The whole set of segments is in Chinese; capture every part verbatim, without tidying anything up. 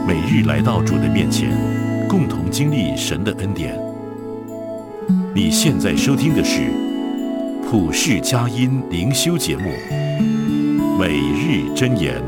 每日来到主的面前，共同经历神的恩典。你现在收听的是普世佳音灵修节目《每日箴言》。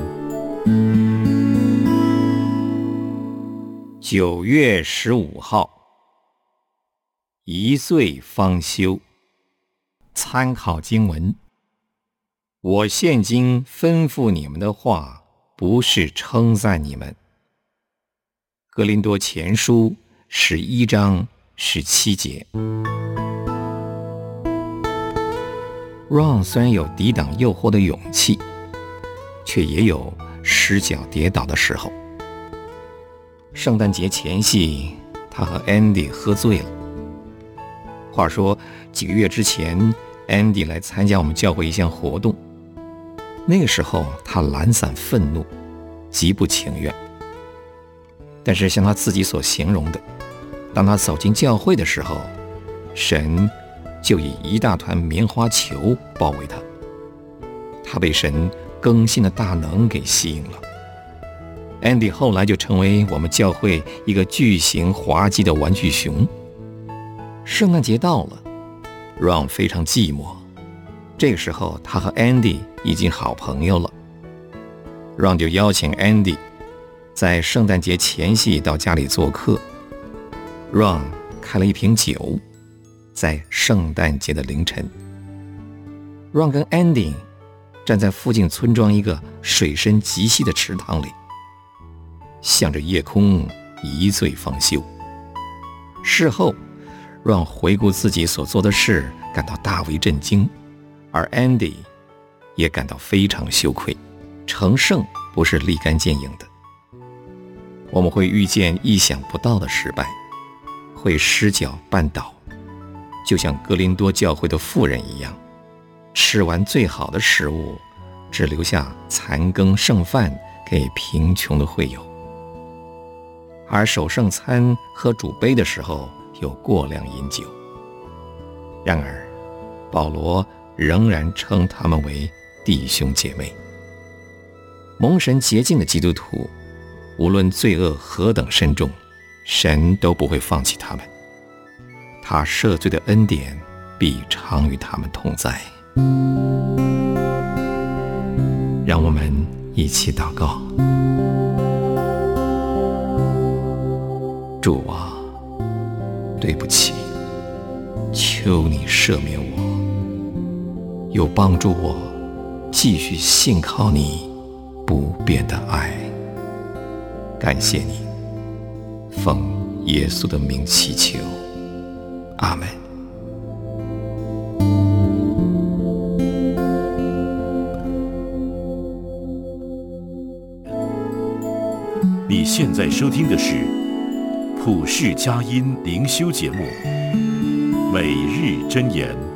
九月十五号，一岁方休。参考经文：我现今吩咐你们的话，不是称赞你们。哥林多前书十一章十七节。Ron 虽然有抵挡诱惑的勇气，却也有失脚跌倒的时候。圣诞节前夕，他和 Andy 喝醉了。话说几个月之前， Andy 来参加我们教会一项活动，那个时候他懒散愤怒，极不情愿。但是像他自己所形容的，当他走进教会的时候，神就以一大团棉花球包围他，他被神更新的大能给吸引了。Andy 后来就成为我们教会一个巨型滑稽的玩具熊。圣诞节到了， Ron 非常寂寞，这个时候他和 Andy 已经好朋友了。 Ron 就邀请 Andy 在圣诞节前夕到家里做客。 Ron 开了一瓶酒，在圣诞节的凌晨， Ron 跟 Andy 站在附近村庄一个水深极细的池塘里，向着夜空一醉方休。事后 Ron 回顾自己所做的事，感到大为震惊，而 Andy 也感到非常羞愧。成圣不是立竿见影的，我们会遇见意想不到的失败，会失脚绊倒，就像哥林多教会的妇人一样，吃完最好的食物，只留下残羹剩饭给贫穷的会友。而守圣餐喝主杯的时候，有过量饮酒。然而保罗仍然称他们为弟兄姐妹。蒙神洁净的基督徒，无论罪恶何等深重，神都不会放弃他们，他赦罪的恩典必常与他们同在。让我们一起祷告。主啊，对不起，求你赦免我，又帮助我继续信靠你不变的爱。感谢你，奉耶稣的名祈求，阿们。 你现在收听的是普世佳音灵修节目《每日箴言》。